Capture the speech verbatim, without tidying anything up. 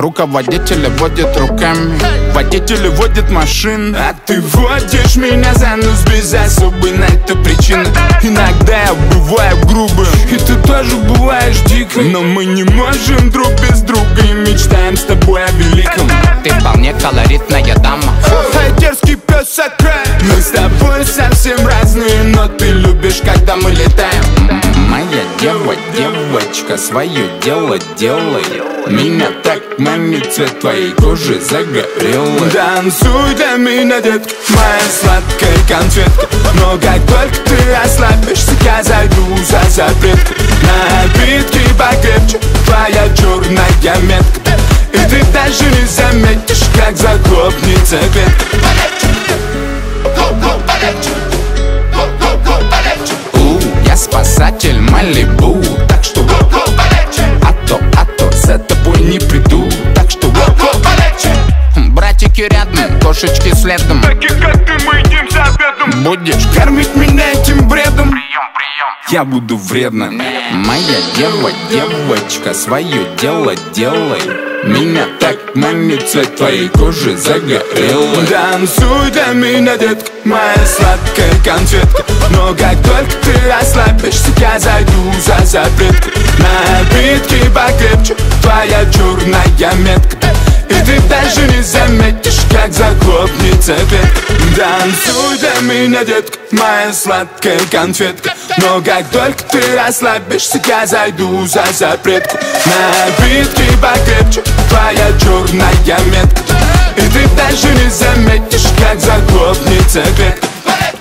Руководители водят руками, водители водят машины, а ты водишь меня за нос без особой на это причины. Иногда я бываю грубым, и ты тоже бываешь дикой, но мы не можем друг без друга и мечтаем с тобой о великом. Ты вполне колоритная дама, Эй, дерзкий пес Сакрай. Мы с тобой совсем разные, но ты любишь, когда мы летаем. моя дева, девочка, свое дело делай. Меня так манит цвет твоей кожи загорелый. Танцуй для меня, детка, моя сладкая конфетка. Но как только ты ослабишься, я зайду за запретку. Напитки покрепче, твоя черная метка, и ты даже не заметишь, как захлопнется ветка. У, я спасатель Малибу, так что а то, а то за тобой не приду, так что братики рядом, кошечки следом. Таких как ты мы едим за обедом. Будешь кормить меня этим бредом, я буду вредным. Моя дева, девочка, свое дело делай. Меня так манит цвет твоей кожи загорелый. Танцуй для меня, детка, моя сладкая конфетка. Но как только ты ослабишься, я зайду за запретку. Напитки покрепче, твоя черная метка, и ты даже не заметишь, как захлопнется ветка. Танцуй для меня, детка, моя сладкая конфетка. Но как только ты расслабишься, я зайду за запретку. Напитки покрепче, твоя черная метка, и ты даже не заметишь, как захлопнется ветка.